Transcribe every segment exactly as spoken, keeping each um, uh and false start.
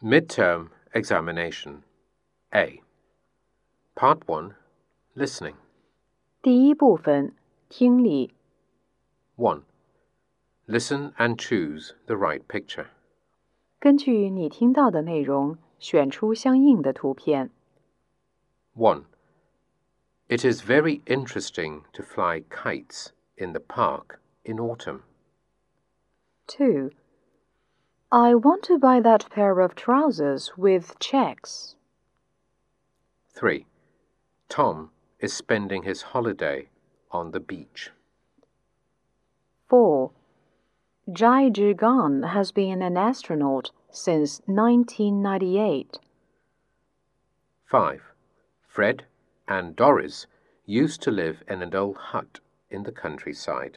Midterm examination. A. Part one. Listening. 第一部分，听力。 one. Listen and choose the right picture. 根据你听到的内容，选出相应的图片。 one. It is very interesting to fly kites in the park in autumn. two. I want to buy that pair of trousers with checks. three. Tom is spending his holiday on the beach. four. Jai Zhigan has been an astronaut since nineteen ninety-eight. five. Fred and Doris used to live in an old hut in the countryside.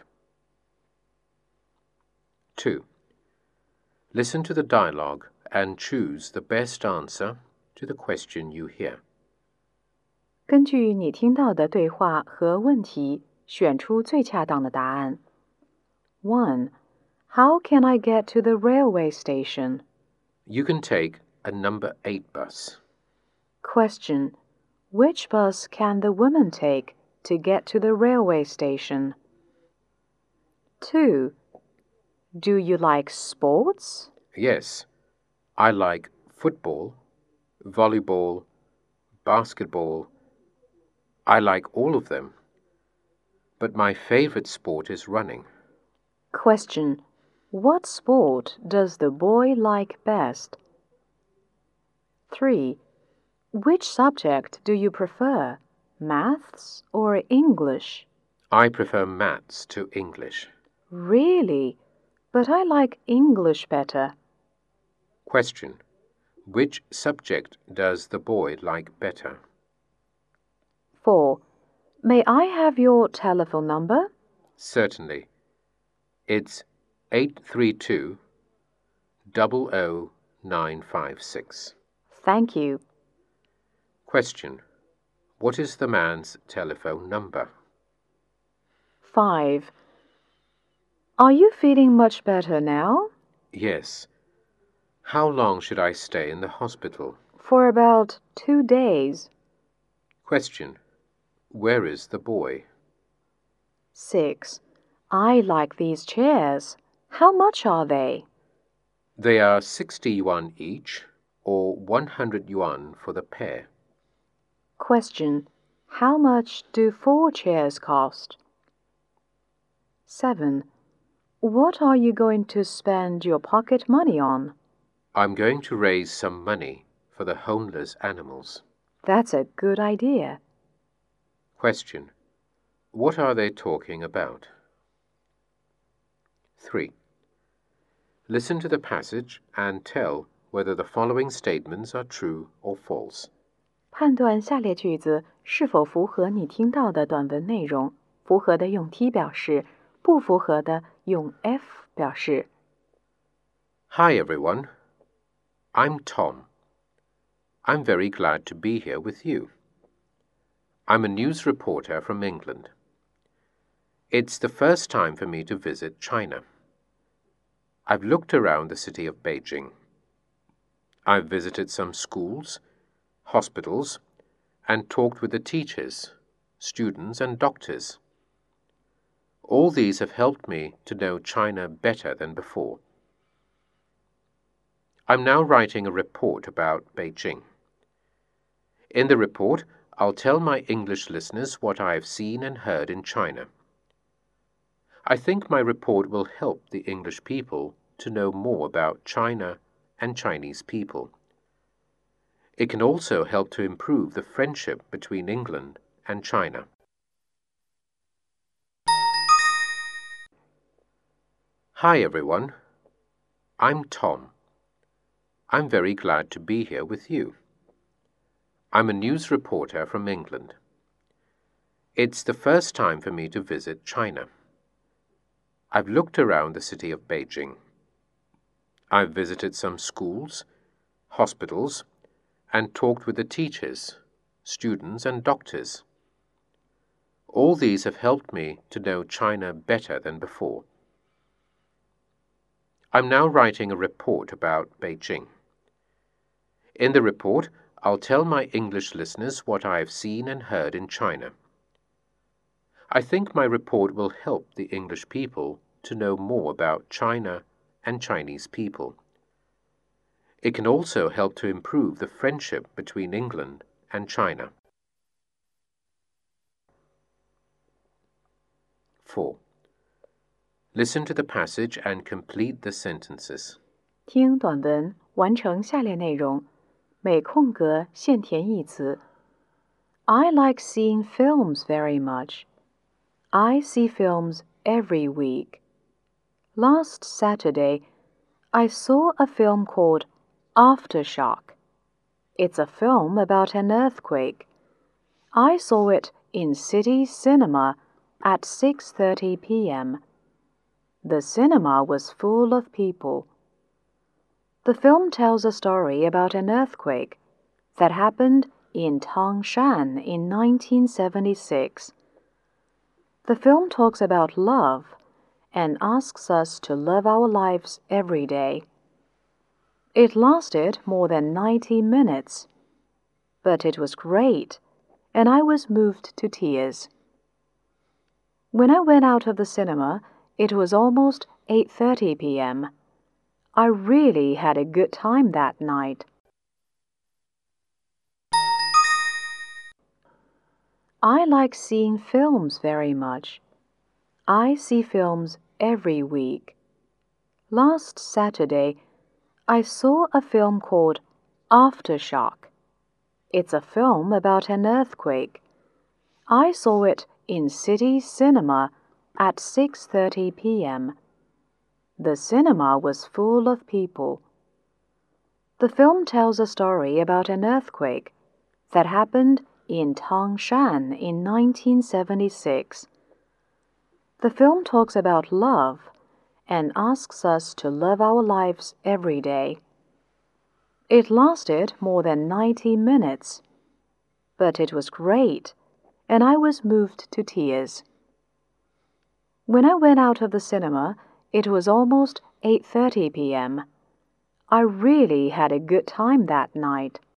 two. Listen to the dialogue and choose the best answer to the question you hear. 根据你听到的对话和问题，选出最恰当的答案。one. How can I get to the railway station? You can take a number eight bus. Question. Which bus can the woman take to get to the railway station? two. Do you like sports? Yes, I like football, volleyball, basketball. I like all of them. But my favorite sport is running. Question. What sport does the boy like best? three. Which subject do you prefer, maths or English? I prefer maths to English. Really? But I like English better. Question. Which subject does the boy like better? four. May I have your telephone number? Certainly. It's eight three two, zero zero nine five six. Thank you. Question. What is the man's telephone number? five. Are you feeling much better now? Yes. How long should I stay in the hospital? For about two days. Question. Where is the boy? six. I like these chairs. How much are they? They are sixty yuan each, or one hundred yuan for the pair. Question. How much do four chairs cost? seven. What are you going to spend your pocket money on? I'm going to raise some money for the homeless animals. That's a good idea. Question. What are they talking about? three. Listen to the passage and tell whether the following statements are true or false. 判断下列句子是否符合你听到的短文内容，符合的用 T 表示，不符合的用 F 表示。 Hi everyone. I'm Tom. I'm very glad to be here with you. I'm a news reporter from England. It's the first time for me to visit China. I've looked around the city of Beijing. I've visited some schools, hospitals, and talked with the teachers, students, and doctors. All these have helped me to know China better than before. I'm now writing a report about Beijing. In the report, I'll tell my English listeners what I have seen and heard in China. I think my report will help the English people to know more about China and Chinese people. It can also help to improve the friendship between England and China. Hi everyone. I'm Tom. I'm very glad to be here with you. I'm a news reporter from England. It's the first time for me to visit China. I've looked around the city of Beijing. I've visited some schools, hospitals, and talked with the teachers, students, and doctors. All these have helped me to know China better than before. I'm now writing a report about Beijing. In the report, I'll tell my English listeners what I have seen and heard in China. I think my report will help the English people to know more about China and Chinese people. It can also help to improve the friendship between England and China. four. Listen to the passage and complete the sentences. 听短文，完成下列内容，每空格现填一词。I like seeing films very much. I see films every week. Last Saturday, I saw a film called Aftershock. It's a film about an earthquake. I saw it in City Cinema at six thirty p m The cinema was full of people. The film tells a story about an earthquake that happened in Tangshan in nineteen seventy-six. The film talks about love and asks us to love our lives every day. It lasted more than ninety minutes, but it was great, and I was moved to tears. When I went out of the cinema, it was almost eight thirty p m I really had a good time that night. I like seeing films very much. I see films every week. Last Saturday, I saw a film called Aftershock. It's a film about an earthquake. I saw it in City Cinema at six thirty p m The cinema was full of people. The film tells a story about an earthquake that happened in Tangshan in nineteen seventy-six. The film talks about love and asks us to love our lives every day. It lasted more than ninety minutes, but it was great, and I was moved to tears. When I went out of the cinema, it was almost eight thirty p m I really had a good time that night.